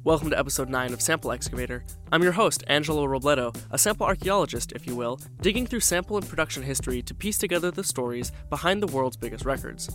Welcome to episode 9 of Sample Excavator. I'm your host, Angelo Robledo, a sample archaeologist, if you will, digging through sample and production history to piece together the stories behind the world's biggest records.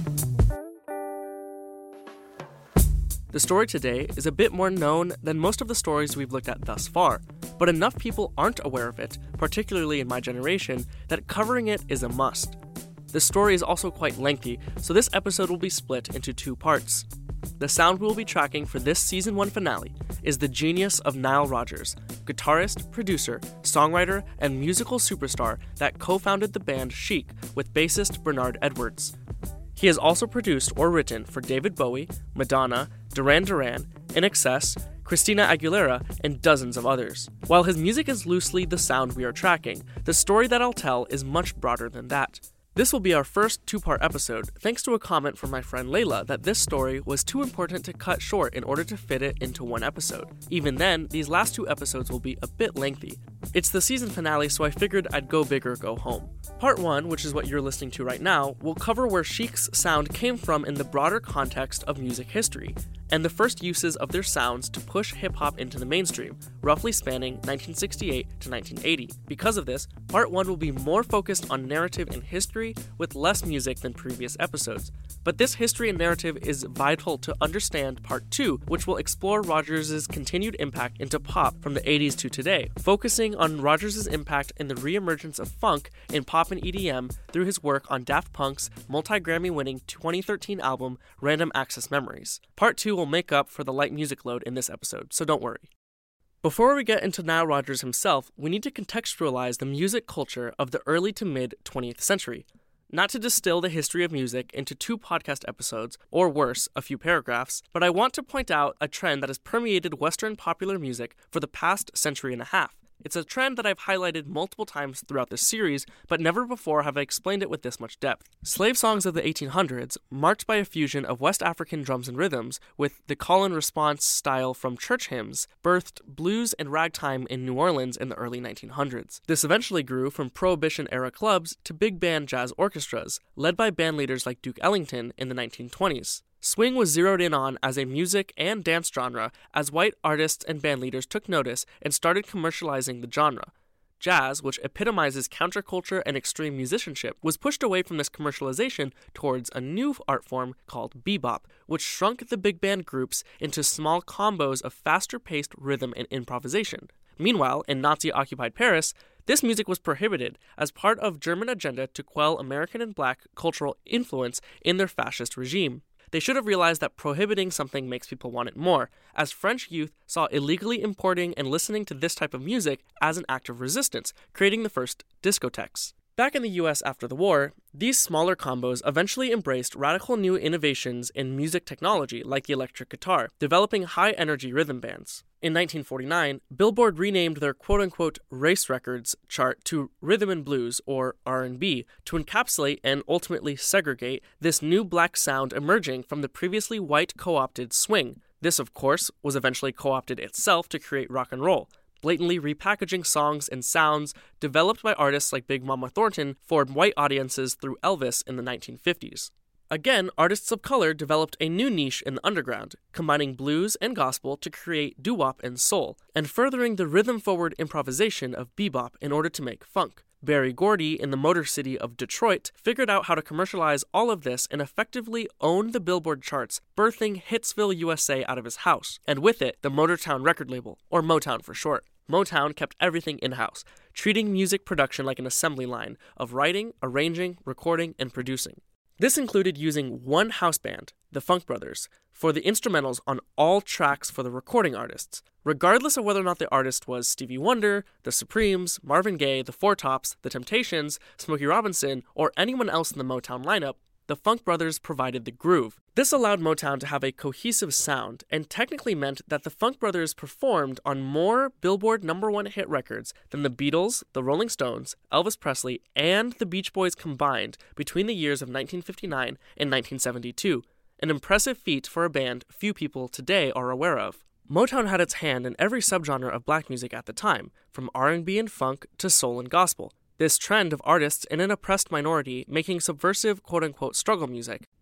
The story today is a bit more known than most of the stories we've looked at thus far, but enough people aren't aware of it, particularly in my generation, that covering it is a must. The story is also quite lengthy, so this episode will be split into 2 parts. The sound we will be tracking for this Season 1 finale is the genius of Nile Rodgers, guitarist, producer, songwriter, and musical superstar that co-founded the band Chic with bassist Bernard Edwards. He has also produced or written for David Bowie, Madonna, Duran Duran, INXS, Christina Aguilera, and dozens of others. While his music is loosely the sound we are tracking, the story that I'll tell is much broader than that. This will be our first 2-part episode, thanks to a comment from my friend Layla that this story was too important to cut short in order to fit it into one episode. Even then, these last 2 episodes will be a bit lengthy. It's the season finale, so I figured I'd go big or go home. Part 1, which is what you're listening to right now, will cover where Chic's sound came from in the broader context of music history, and the first uses of their sounds to push hip-hop into the mainstream, roughly spanning 1968 to 1980. Because of this, Part 1 will be more focused on narrative and history with less music than previous episodes. But this history and narrative is vital to understand Part 2, which will explore Rodgers' continued impact into pop from the 80s to today, focusing on Rodgers' impact in the re-emergence of funk in pop and EDM through his work on Daft Punk's multi-Grammy-winning 2013 album Random Access Memories. Part 2 will make up for the light music load in this episode, so don't worry. Before we get into Nile Rodgers himself, we need to contextualize the music culture of the early to mid-20th century. Not to distill the history of music into 2 podcast episodes, or worse, a few paragraphs, but I want to point out a trend that has permeated Western popular music for the past century and a half. It's a trend that I've highlighted multiple times throughout this series, but never before have I explained it with this much depth. Slave songs of the 1800s, marked by a fusion of West African drums and rhythms with the call-and-response style from church hymns, birthed blues and ragtime in New Orleans in the early 1900s. This eventually grew from Prohibition-era clubs to big band jazz orchestras, led by bandleaders like Duke Ellington in the 1920s. Swing was zeroed in on as a music and dance genre as white artists and bandleaders took notice and started commercializing the genre. Jazz, which epitomizes counterculture and extreme musicianship, was pushed away from this commercialization towards a new art form called bebop, which shrunk the big band groups into small combos of faster-paced rhythm and improvisation. Meanwhile, in Nazi-occupied Paris, this music was prohibited as part of German agenda to quell American and black cultural influence in their fascist regime. They should have realized that prohibiting something makes people want it more, as French youth saw illegally importing and listening to this type of music as an act of resistance, creating the first discotheques. Back in the US after the war, these smaller combos eventually embraced radical new innovations in music technology like the electric guitar, developing high-energy rhythm bands. In 1949, Billboard renamed their quote-unquote race records chart to Rhythm and Blues, or R&B, to encapsulate and ultimately segregate this new black sound emerging from the previously white co-opted swing. This, of course, was eventually co-opted itself to create rock and roll, blatantly repackaging songs and sounds developed by artists like Big Mama Thornton for white audiences through Elvis in the 1950s. Again, artists of color developed a new niche in the underground, combining blues and gospel to create doo-wop and soul, and furthering the rhythm-forward improvisation of bebop in order to make funk. Berry Gordy in the Motor City of Detroit figured out how to commercialize all of this and effectively own the Billboard charts, birthing Hitsville, USA out of his house, and with it, the Motortown record label, or Motown for short. Motown kept everything in-house, treating music production like an assembly line of writing, arranging, recording, and producing. This included using one house band, the Funk Brothers, for the instrumentals on all tracks for the recording artists, regardless of whether or not the artist was Stevie Wonder, The Supremes, Marvin Gaye, The Four Tops, The Temptations, Smokey Robinson, or anyone else in the Motown lineup. The Funk Brothers provided the groove. This allowed Motown to have a cohesive sound, and technically meant that the Funk Brothers performed on more Billboard #1 hit records than the Beatles, the Rolling Stones, Elvis Presley, and the Beach Boys combined between the years of 1959 and 1972, an impressive feat for a band few people today are aware of. Motown had its hand in every subgenre of black music at the time, from R&B and funk to soul and gospel. This trend of artists in an oppressed minority making subversive quote-unquote struggle music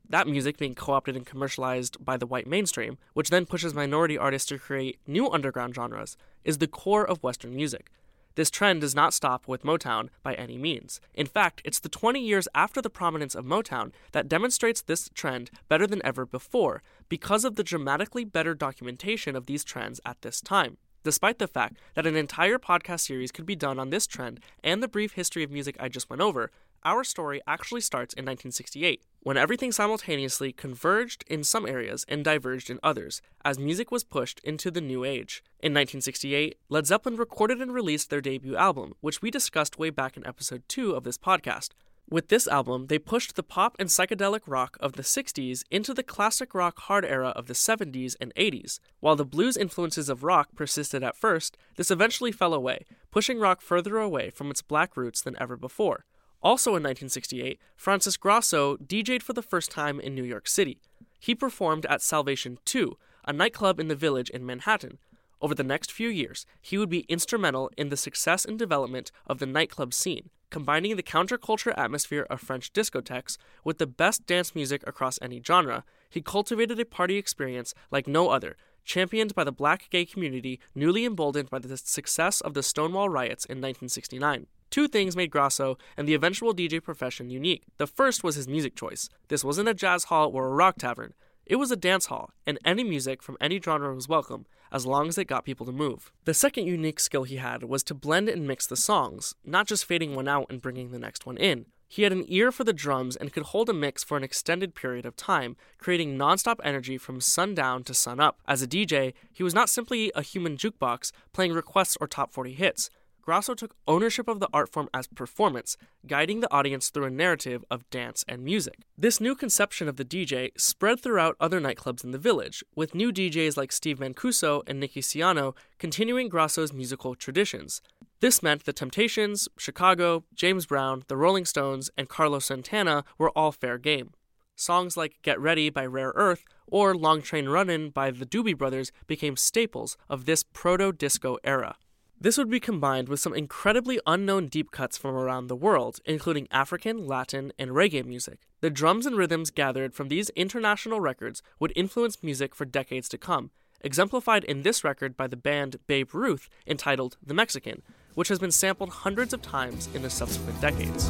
that music being co-opted and commercialized by the white mainstream, which then pushes minority artists to create new underground genres, is the core of Western music. This trend does not stop with Motown by any means. In fact, it's the 20 years after the prominence of Motown that demonstrates this trend better than ever before, because of the dramatically better documentation of these trends at this time. Despite the fact that an entire podcast series could be done on this trend and the brief history of music I just went over, our story actually starts in 1968, when everything simultaneously converged in some areas and diverged in others, as music was pushed into the new age. In 1968, Led Zeppelin recorded and released their debut album, which we discussed way back in episode 2 of this podcast. With this album, they pushed the pop and psychedelic rock of the 60s into the classic rock hard era of the 70s and 80s. While the blues influences of rock persisted at first, this eventually fell away, pushing rock further away from its black roots than ever before. Also in 1968, Francis Grasso DJ'd for the first time in New York City. He performed at Salvation 2, a nightclub in the Village in Manhattan. Over the next few years, he would be instrumental in the success and development of the nightclub scene, combining the counterculture atmosphere of French discotheques with the best dance music across any genre. He cultivated a party experience like no other, championed by the black gay community, newly emboldened by the success of the Stonewall riots in 1969. Two things made Grasso and the eventual DJ profession unique. The first was his music choice. This wasn't a jazz hall or a rock tavern. It was a dance hall, and any music from any genre was welcome, as long as it got people to move. The second unique skill he had was to blend and mix the songs, not just fading one out and bringing the next one in. He had an ear for the drums and could hold a mix for an extended period of time, creating non-stop energy from sundown to sunup. As a DJ, he was not simply a human jukebox playing requests or top 40 hits. Grasso took ownership of the art form as performance, guiding the audience through a narrative of dance and music. This new conception of the DJ spread throughout other nightclubs in the Village, with new DJs like Steve Mancuso and Nicky Siano continuing Grasso's musical traditions. This meant the Temptations, Chicago, James Brown, the Rolling Stones, and Carlos Santana were all fair game. Songs like Get Ready by Rare Earth or Long Train Runnin' by the Doobie Brothers became staples of this proto-disco era. This would be combined with some incredibly unknown deep cuts from around the world, including African, Latin, and reggae music. The drums and rhythms gathered from these international records would influence music for decades to come, exemplified in this record by the band Babe Ruth entitled The Mexican, which has been sampled hundreds of times in the subsequent decades.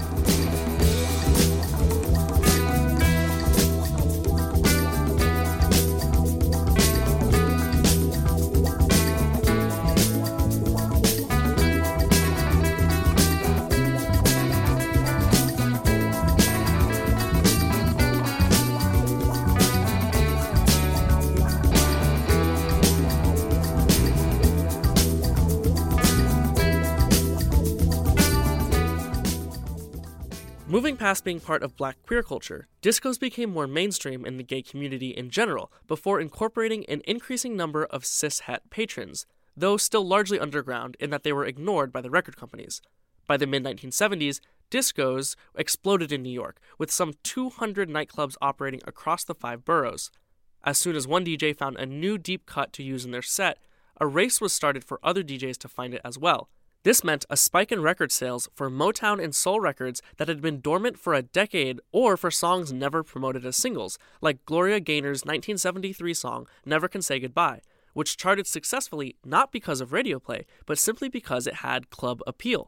Moving past being part of black queer culture, discos became more mainstream in the gay community in general before incorporating an increasing number of cis-het patrons, though still largely underground in that they were ignored by the record companies. By the mid-1970s, discos exploded in New York, with some 200 nightclubs operating across the 5 boroughs. As soon as one DJ found a new deep cut to use in their set, a race was started for other DJs to find it as well. This meant a spike in record sales for Motown and soul records that had been dormant for a decade or for songs never promoted as singles, like Gloria Gaynor's 1973 song Never Can Say Goodbye, which charted successfully not because of radio play, but simply because it had club appeal.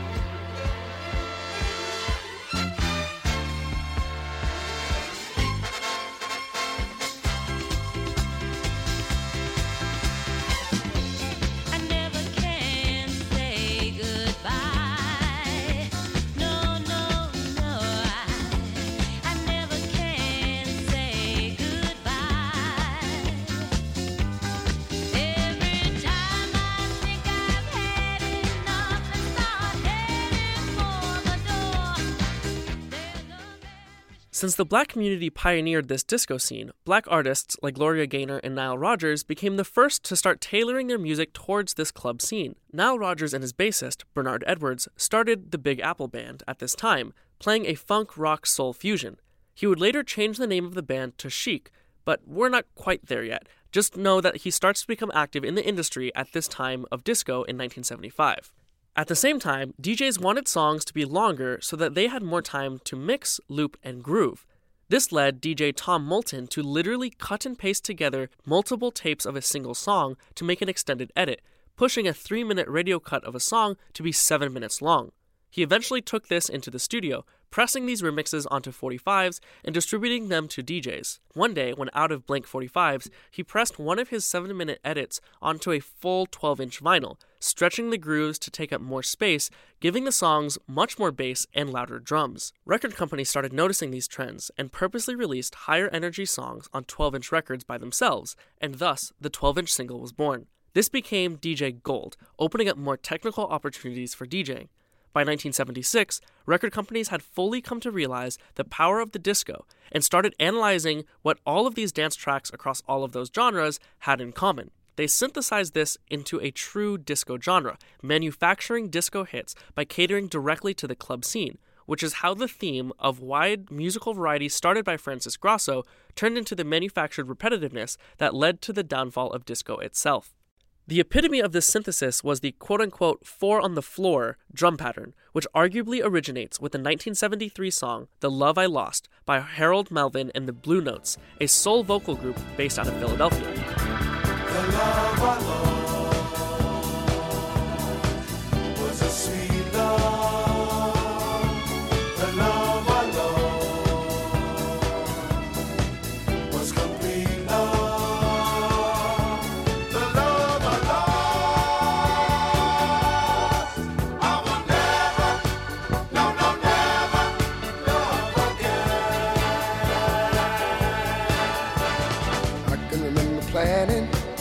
Since the black community pioneered this disco scene, black artists like Gloria Gaynor and Nile Rodgers became the first to start tailoring their music towards this club scene. Nile Rodgers and his bassist, Bernard Edwards, started the Big Apple Band at this time, playing a funk rock soul fusion. He would later change the name of the band to Chic, but we're not quite there yet. Just know that he starts to become active in the industry at this time of disco in 1975. At the same time, DJs wanted songs to be longer so that they had more time to mix, loop, and groove. This led DJ Tom Moulton to literally cut and paste together multiple tapes of a single song to make an extended edit, pushing a 3-minute radio cut of a song to be 7 minutes long. He eventually took this into the studio, pressing these remixes onto 45s and distributing them to DJs. One day, when out of blank 45s, he pressed one of his 7-minute edits onto a full 12-inch vinyl, stretching the grooves to take up more space, giving the songs much more bass and louder drums. Record companies started noticing these trends and purposely released higher energy songs on 12-inch records by themselves, and thus the 12-inch single was born. This became DJ Gold, opening up more technical opportunities for DJing. By 1976, record companies had fully come to realize the power of the disco and started analyzing what all of these dance tracks across all of those genres had in common. They synthesized this into a true disco genre, manufacturing disco hits by catering directly to the club scene, which is how the theme of wide musical variety started by Francis Grasso turned into the manufactured repetitiveness that led to the downfall of disco itself. The epitome of this synthesis was the quote-unquote 4-on-the-floor drum pattern, which arguably originates with the 1973 song The Love I Lost by Harold Melvin and the Blue Notes, a soul vocal group based out of Philadelphia. The love I lost was a sweet love. The love I lost was complete love. The love I lost, I will never, no, never love again. I can remember planning.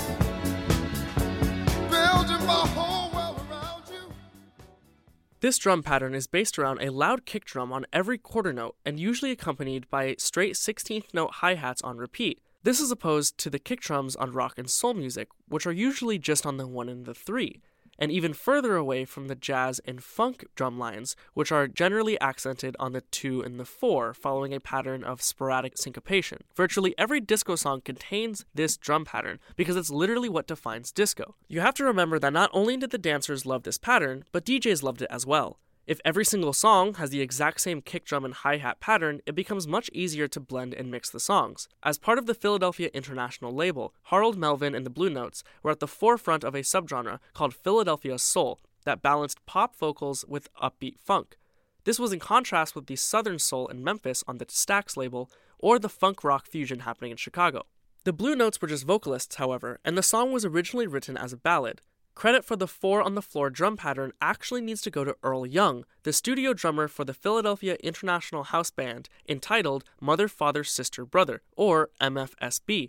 This drum pattern is based around a loud kick drum on every quarter note and usually accompanied by straight 16th note hi-hats on repeat. This is opposed to the kick drums on rock and soul music, which are usually just on the 1 and the 3, and even further away from the jazz and funk drum lines, which are generally accented on the 2 and the 4, following a pattern of sporadic syncopation. Virtually every disco song contains this drum pattern because it's literally what defines disco. You have to remember that not only did the dancers love this pattern, but DJs loved it as well. If every single song has the exact same kick drum and hi-hat pattern, it becomes much easier to blend and mix the songs. As part of the Philadelphia International label, Harold Melvin and the Blue Notes were at the forefront of a subgenre called Philadelphia Soul that balanced pop vocals with upbeat funk. This was in contrast with the Southern Soul in Memphis on the Stax label or the funk rock fusion happening in Chicago. The Blue Notes were just vocalists, however, and the song was originally written as a ballad. Credit for the 4-on-the-floor drum pattern actually needs to go to Earl Young, the studio drummer for the Philadelphia International House Band entitled Mother, Father, Sister, Brother, or MFSB.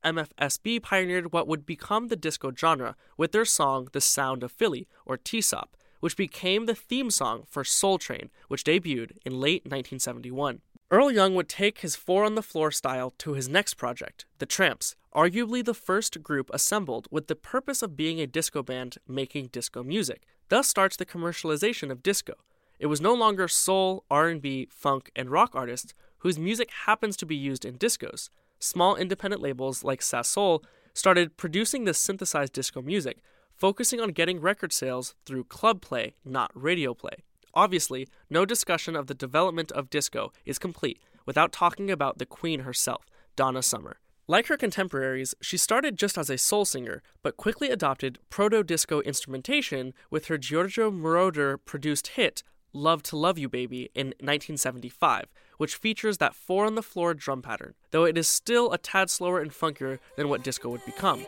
MFSB pioneered what would become the disco genre with their song The Sound of Philly, or TSOP, which became the theme song for Soul Train, which debuted in late 1971. Earl Young would take his 4-on-the-floor style to his next project, The Tramps, arguably the first group assembled with the purpose of being a disco band making disco music. Thus starts the commercialization of disco. It was no longer soul, R&B, funk, and rock artists whose music happens to be used in discos. Small independent labels like Sassoul started producing this synthesized disco music, focusing on getting record sales through club play, not radio play. Obviously, no discussion of the development of disco is complete without talking about the queen herself, Donna Summer. Like her contemporaries, she started just as a soul singer, but quickly adopted proto-disco instrumentation with her Giorgio Moroder-produced hit, Love to Love You Baby, in 1975, which features that 4-on-the-floor drum pattern, though it is still a tad slower and funkier than what disco would become.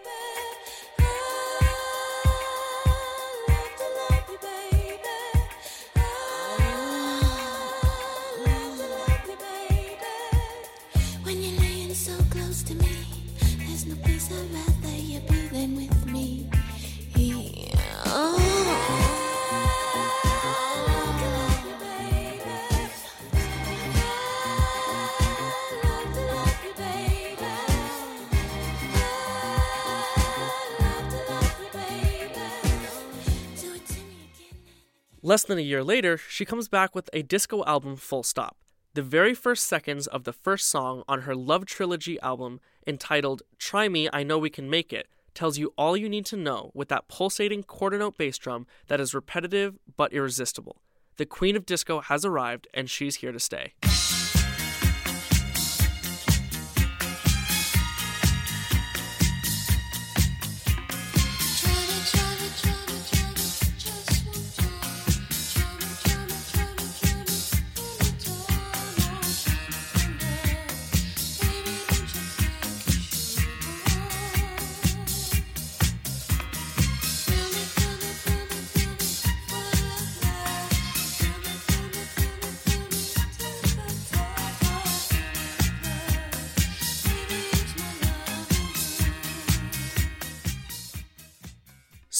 Less than a year later, she comes back with a disco album Full Stop. The very first seconds of the first song on her Love Trilogy album, entitled Try Me, I Know We Can Make It, tells you all you need to know with that pulsating quarter note bass drum that is repetitive but irresistible. The queen of disco has arrived and she's here to stay.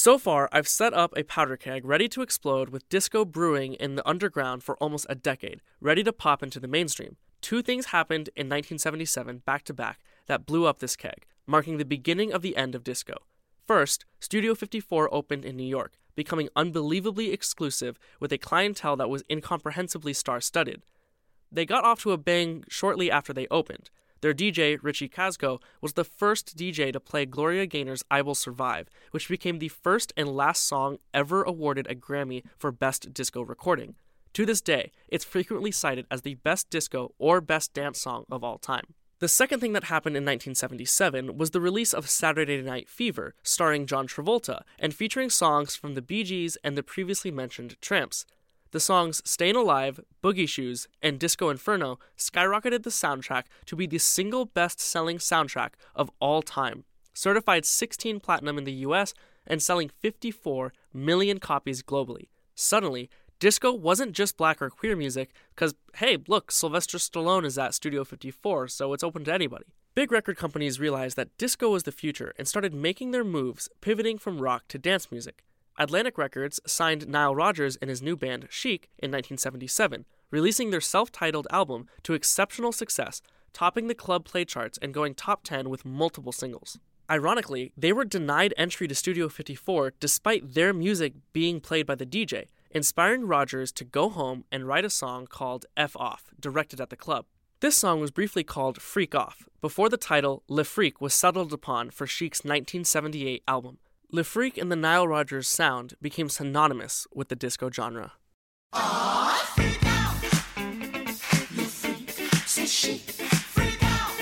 So far, I've set up a powder keg ready to explode with disco brewing in the underground for almost a decade, ready to pop into the mainstream. Two things happened in 1977 back-to-back that blew up this keg, marking the beginning of the end of disco. First, Studio 54 opened in New York, becoming unbelievably exclusive with a clientele that was incomprehensibly star-studded. They got off to a bang shortly after they opened. Their DJ, Richie Casco, was the first DJ to play Gloria Gaynor's I Will Survive, which became the first and last song ever awarded a Grammy for Best Disco Recording. To this day, it's frequently cited as the best disco or best dance song of all time. The second thing that happened in 1977 was the release of Saturday Night Fever, starring John Travolta, and featuring songs from the Bee Gees and the previously mentioned Tramps. The songs Stayin' Alive, Boogie Shoes, and Disco Inferno skyrocketed the soundtrack to be the single best-selling soundtrack of all time, certified 16 platinum in the US and selling 54 million copies globally. Suddenly, disco wasn't just black or queer music, because, hey, look, Sylvester Stallone is at Studio 54, so it's open to anybody. Big record companies realized that disco was the future and started making their moves, pivoting from rock to dance music. Atlantic Records signed Nile Rodgers and his new band, Chic, in 1977, releasing their self-titled album to exceptional success, topping the club play charts and going top 10 with multiple singles. Ironically, they were denied entry to Studio 54 despite their music being played by the DJ, inspiring Rodgers to go home and write a song called F Off, directed at the club. This song was briefly called Freak Off, before the title Le Freak was settled upon for Chic's 1978 album. Le Freak and the Nile Rodgers sound became synonymous with the disco genre. Freak out. Le freak, c'est chic. Freak out.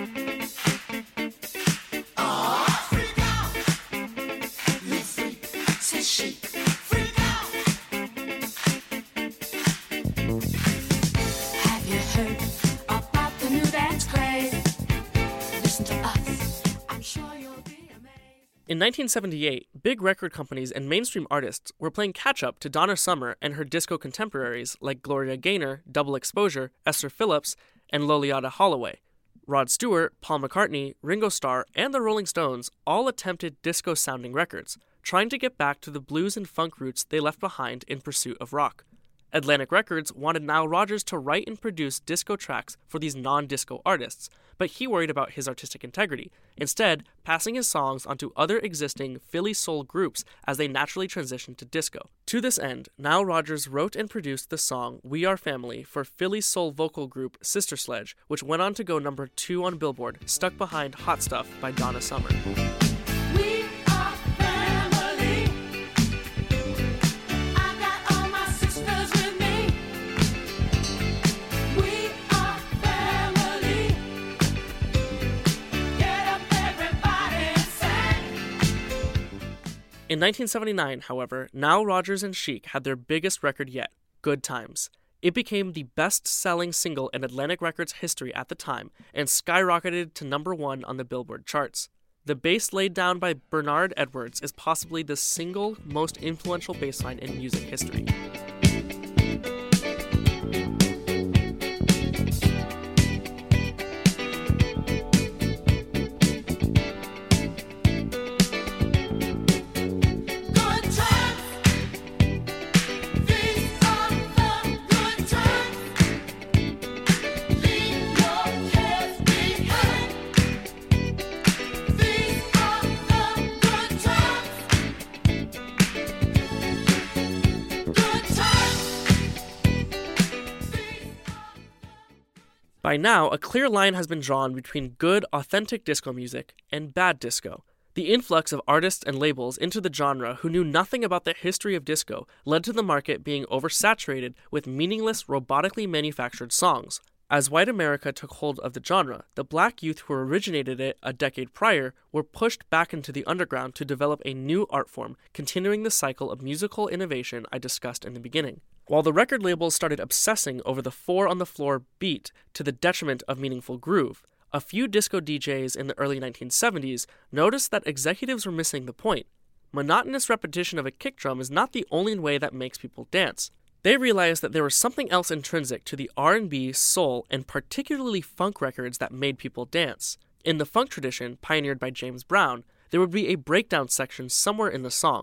Freak out. Le freak, c'est chic. Freak out. Have you heard about the new dance craze? Listen to us. I'm sure you'll be amazed. In 1978, big record companies and mainstream artists were playing catch-up to Donna Summer and her disco contemporaries like Gloria Gaynor, Double Exposure, Esther Phillips, and Loleatta Holloway. Rod Stewart, Paul McCartney, Ringo Starr, and the Rolling Stones all attempted disco-sounding records, trying to get back to the blues and funk roots they left behind in pursuit of rock. Atlantic Records wanted Nile Rodgers to write and produce disco tracks for these non-disco artists, but he worried about his artistic integrity, instead passing his songs onto other existing Philly soul groups as they naturally transitioned to disco. To this end, Nile Rodgers wrote and produced the song We Are Family for Philly soul vocal group Sister Sledge, which went on to go number 2 on Billboard, stuck behind Hot Stuff by Donna Summer. We are family. I got all my sisters with me. We are family. Get up, everybody, and sing. In 1979, however, Nile Rodgers and Chic had their biggest record yet, Good Times. It became the best-selling single in Atlantic Records history at the time and skyrocketed to number 1 on the Billboard charts. The bass laid down by Bernard Edwards is possibly the single most influential bass line in music history. Good times. These are the good times. Leave your cares behind. These are the good times. Good times. By now, a clear line has been drawn between good, authentic disco music and bad disco. The influx of artists and labels into the genre who knew nothing about the history of disco led to the market being oversaturated with meaningless, robotically manufactured songs. As white America took hold of the genre, the black youth who originated it a decade prior were pushed back into the underground to develop a new art form, continuing the cycle of musical innovation I discussed in the beginning. While the record labels started obsessing over the 4-on-the-floor beat to the detriment of meaningful groove, a few disco DJs in the early 1970s noticed that executives were missing the point. Monotonous repetition of a kick drum is not the only way that makes people dance. They realized that there was something else intrinsic to the R&B, soul, and particularly funk records that made people dance. In the funk tradition, pioneered by James Brown, there would be a breakdown section somewhere in the song,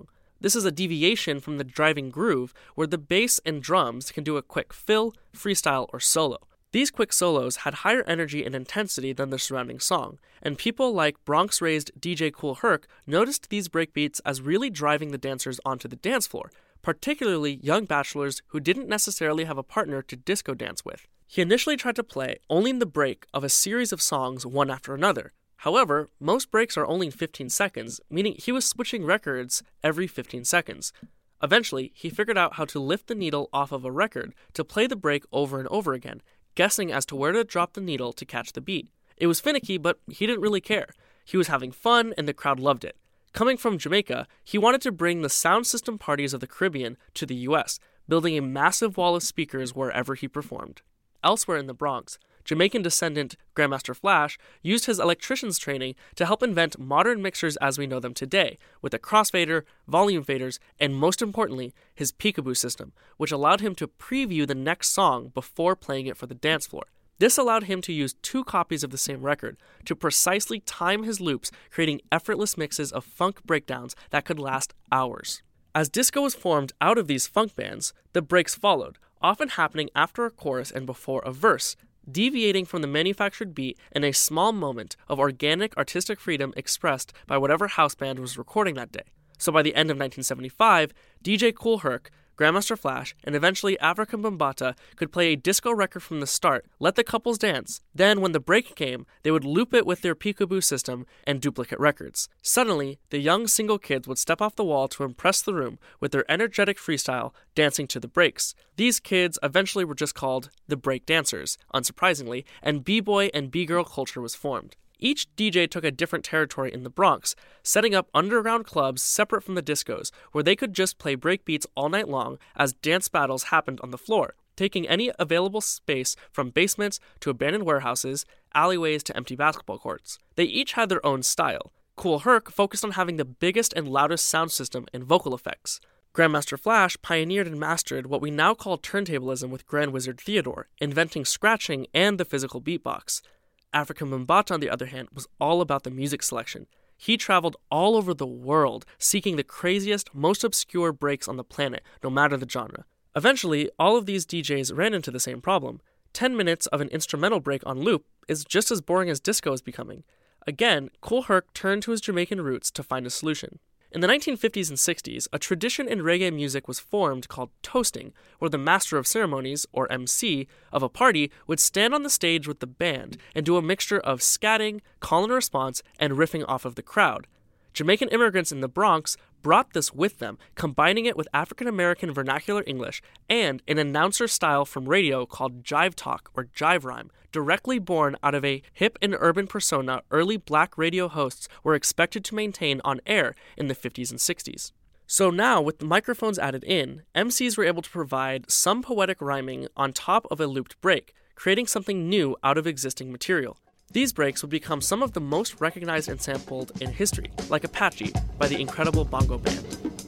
This is a deviation from the driving groove where the bass and drums can do a quick fill, freestyle, or solo. These quick solos had higher energy and intensity than the surrounding song, and people like Bronx-raised DJ Kool Herc noticed these breakbeats as really driving the dancers onto the dance floor, particularly young bachelors who didn't necessarily have a partner to disco dance with. He initially tried to play only in the break of a series of songs one after another. However, most breaks are only 15 seconds, meaning he was switching records every 15 seconds. Eventually, he figured out how to lift the needle off of a record to play the break over and over again, guessing as to where to drop the needle to catch the beat. It was finicky, but he didn't really care. He was having fun, and the crowd loved it. Coming from Jamaica, he wanted to bring the sound system parties of the Caribbean to the US, building a massive wall of speakers wherever he performed. Elsewhere in the Bronx, Jamaican descendant Grandmaster Flash used his electrician's training to help invent modern mixers as we know them today, with a crossfader, volume faders, and most importantly, his peekaboo system, which allowed him to preview the next song before playing it for the dance floor. This allowed him to use 2 copies of the same record to precisely time his loops, creating effortless mixes of funk breakdowns that could last hours. As disco was formed out of these funk bands, the breaks followed, often happening after a chorus and before a verse, deviating from the manufactured beat in a small moment of organic artistic freedom expressed by whatever house band was recording that day. So by the end of 1975, DJ Kool Herc, Grandmaster Flash, and eventually Afrika Bambaataa could play a disco record from the start, let the couples dance. Then, when the break came, they would loop it with their peekaboo system and duplicate records. Suddenly, the young single kids would step off the wall to impress the room with their energetic freestyle, dancing to the breaks. These kids eventually were just called the break dancers, unsurprisingly, and b-boy and b-girl culture was formed. Each DJ took a different territory in the Bronx, setting up underground clubs separate from the discos, where they could just play breakbeats all night long as dance battles happened on the floor, taking any available space from basements to abandoned warehouses, alleyways to empty basketball courts. They each had their own style. Kool Herc focused on having the biggest and loudest sound system and vocal effects. Grandmaster Flash pioneered and mastered what we now call turntablism with Grand Wizard Theodore, inventing scratching and the physical beatbox. Afrika Bambaataa, on the other hand, was all about the music selection. He traveled all over the world, seeking the craziest, most obscure breaks on the planet, no matter the genre. Eventually, all of these DJs ran into the same problem. 10 minutes of an instrumental break on loop is just as boring as disco is becoming. Again, Kool Herc turned to his Jamaican roots to find a solution. In the 1950s and 60s, a tradition in reggae music was formed called toasting, where the master of ceremonies, or MC, of a party would stand on the stage with the band and do a mixture of scatting, call and response, and riffing off of the crowd. Jamaican immigrants in the Bronx brought this with them, combining it with African-American vernacular English and an announcer style from radio called jive talk or jive rhyme, directly born out of a hip and urban persona early black radio hosts were expected to maintain on air in the 50s and 60s. So now, with the microphones added in, MCs were able to provide some poetic rhyming on top of a looped break, creating something new out of existing material. These breaks would become some of the most recognized and sampled in history, like Apache by the Incredible Bongo Band.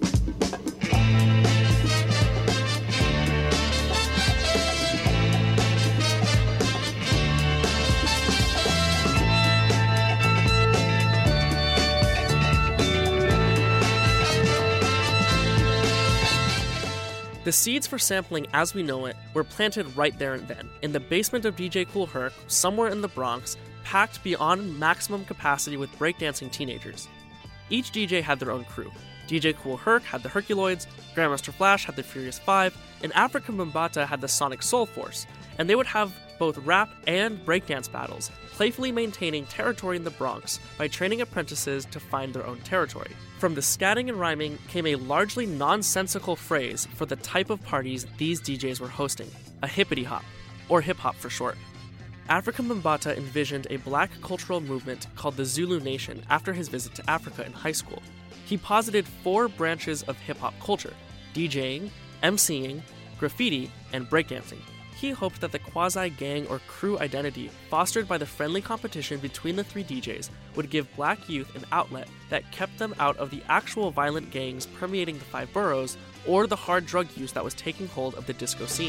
The seeds for sampling as we know it were planted right there and then, in the basement of DJ Kool Herc, somewhere in the Bronx, packed beyond maximum capacity with breakdancing teenagers. Each DJ had their own crew. DJ Kool Herc had the Herculoids, Grandmaster Flash had the Furious Five, and Afrika Bambaataa had the Sonic Soul Force, and they would have both rap and breakdance battles, playfully maintaining territory in the Bronx by training apprentices to find their own territory. From the scatting and rhyming came a largely nonsensical phrase for the type of parties these DJs were hosting, a hippity hop, or hip hop for short. Afrika Bambaataa envisioned a black cultural movement called the Zulu Nation after his visit to Africa in high school. He posited 4 branches of hip-hop culture: DJing, MCing, graffiti, and breakdancing. He hoped that the quasi-gang or crew identity fostered by the friendly competition between the 3 DJs would give black youth an outlet that kept them out of the actual violent gangs permeating the 5 boroughs or the hard drug use that was taking hold of the disco scene.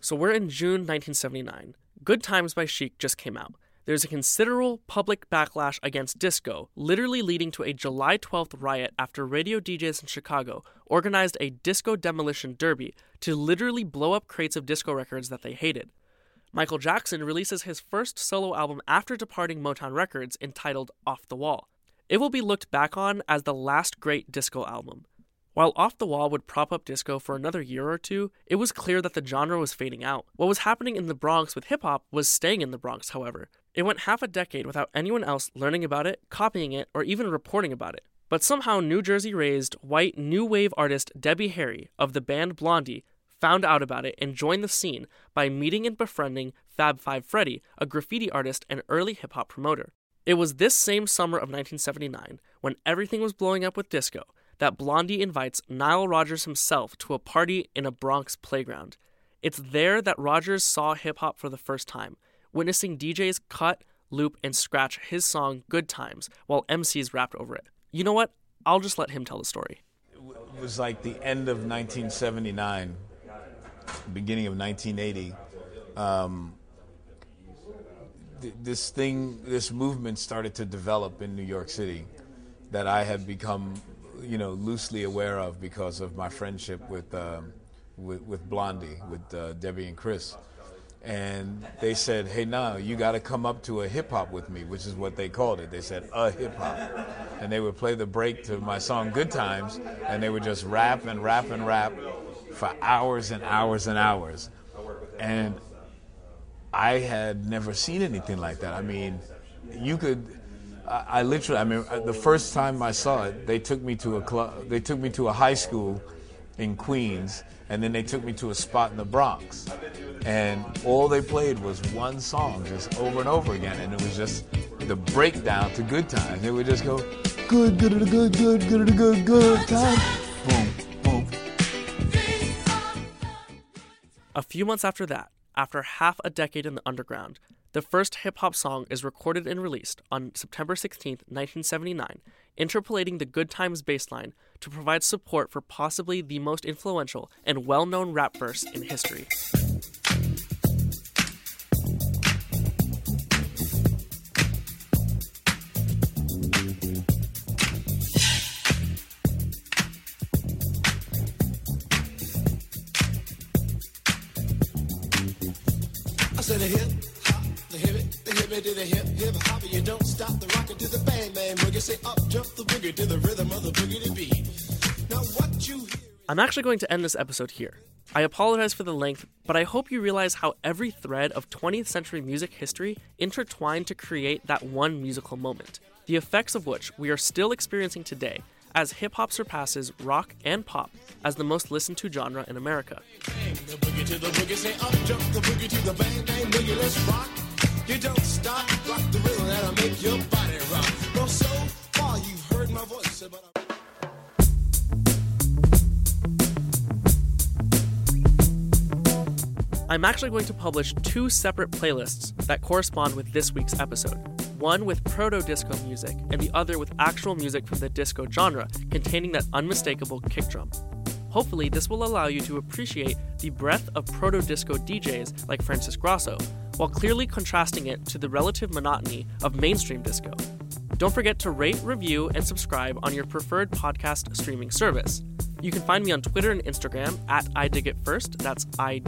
So we're in June 1979. Good Times by Chic just came out. There's a considerable public backlash against disco, literally leading to a July 12th riot after radio DJs in Chicago organized a disco demolition derby to literally blow up crates of disco records that they hated. Michael Jackson releases his first solo album after departing Motown Records entitled Off the Wall. It will be looked back on as the last great disco album. While Off the Wall would prop up disco for another year or two, it was clear that the genre was fading out. What was happening in the Bronx with hip-hop was staying in the Bronx, however. It went half a decade without anyone else learning about it, copying it, or even reporting about it. But somehow New Jersey-raised, white, new wave artist Debbie Harry of the band Blondie found out about it and joined the scene by meeting and befriending Fab Five Freddy, a graffiti artist and early hip-hop promoter. It was this same summer of 1979, when everything was blowing up with disco, that Blondie invites Nile Rodgers himself to a party in a Bronx playground. It's there that Rodgers saw hip-hop for the first time, witnessing DJs cut, loop, and scratch his song Good Times while MCs rapped over it. You know what? I'll just let him tell the story. It was like the end of 1979, beginning of 1980. This movement started to develop in New York City that I had become, loosely aware of because of my friendship with Blondie, with Debbie and Chris. And they said, hey, now you got to come up to a hip-hop with me, which is what they called it. They said, a hip-hop. And they would play the break to my song Good Times, and they would just rap and rap and rap for hours and hours and hours. And I had never seen anything like that. I mean, the first time I saw it, they took me to a club, they took me to a high school in Queens, and then they took me to a spot in the Bronx. And all they played was one song just over and over again, and it was just the breakdown to Good Times. They would just go, good time. Boom, boom. A few months after that, after half a decade in the underground, the first hip-hop song is recorded and released on September 16, 1979, interpolating the Good Times bass line to provide support for possibly the most influential and well-known rap verse in history. I said a hip hop, the hip it to the hip hop, you don't stop the rocket to the bang bang boogie. Say up jump the boogie to the rhythm of the boogie to beat. Now what you hear. I'm actually going to end this episode here. I apologize for the length, but I hope you realize how every thread of 20th century music history intertwined to create that one musical moment, the effects of which we are still experiencing today as hip-hop surpasses rock and pop as the most listened to genre in America. Bang the boogie to the boogie, say up jump the boogie to the bang bang boogie, let's rock. You don't stop, rock the rhythm that'll make your body rock. Well, so far you've heard my voice, but I'm actually going to publish 2 separate playlists that correspond with this week's episode. One with proto-disco music, and the other with actual music from the disco genre, containing that unmistakable kick drum. Hopefully, this will allow you to appreciate the breadth of proto-disco DJs like Francis Grasso, while clearly contrasting it to the relative monotony of mainstream disco. Don't forget to rate, review, and subscribe on your preferred podcast streaming service. You can find me on Twitter and Instagram at IDigItFirst, that's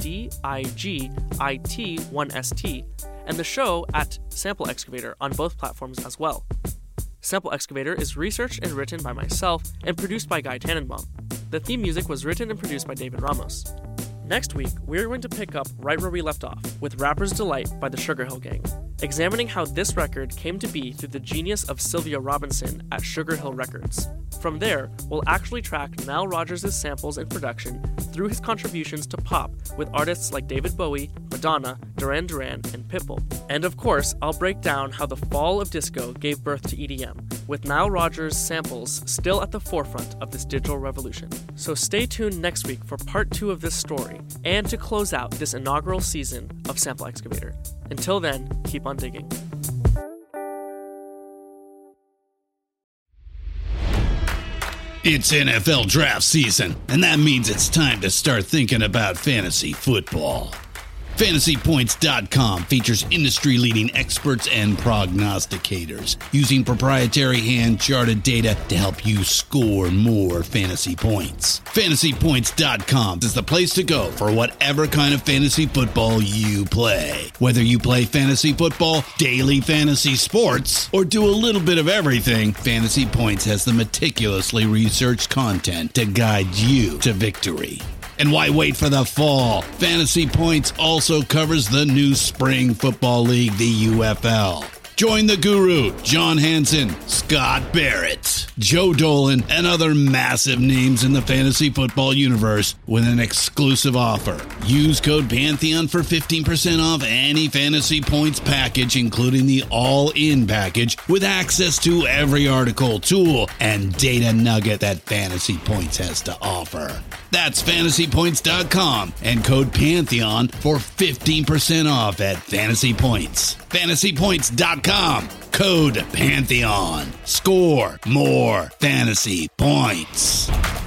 IDIGIT1ST, and the show at Sample Excavator on both platforms as well. Sample Excavator is researched and written by myself and produced by Guy Tannenbaum. The theme music was written and produced by David Ramos. Next week, we're going to pick up right where we left off with Rapper's Delight by the Sugar Hill Gang, examining how this record came to be through the genius of Sylvia Robinson at Sugar Hill Records. From there, we'll actually track Nile Rodgers' samples and production through his contributions to pop with artists like David Bowie, Madonna, Duran Duran, and Pitbull. And of course, I'll break down how the fall of disco gave birth to EDM, with Nile Rodgers' samples still at the forefront of this digital revolution. So stay tuned next week for part 2 of this story, and to close out this inaugural season of Sample Excavator. Until then, keep on digging. It's NFL draft season, and that means it's time to start thinking about fantasy football. FantasyPoints.com features industry-leading experts and prognosticators using proprietary hand-charted data to help you score more fantasy points. FantasyPoints.com is the place to go for whatever kind of fantasy football you play. Whether you play fantasy football, daily fantasy sports, or do a little bit of everything, Fantasy Points has the meticulously researched content to guide you to victory. And why wait for the fall? Fantasy Points also covers the new spring football league, the UFL. Join the guru, John Hansen, Scott Barrett, Joe Dolan, and other massive names in the fantasy football universe with an exclusive offer. Use code Pantheon for 15% off any Fantasy Points package, including the all-in package, with access to every article, tool, and data nugget that Fantasy Points has to offer. That's FantasyPoints.com and code Pantheon for 15% off at Fantasy Points. FantasyPoints.com, code Pantheon. Score more fantasy points.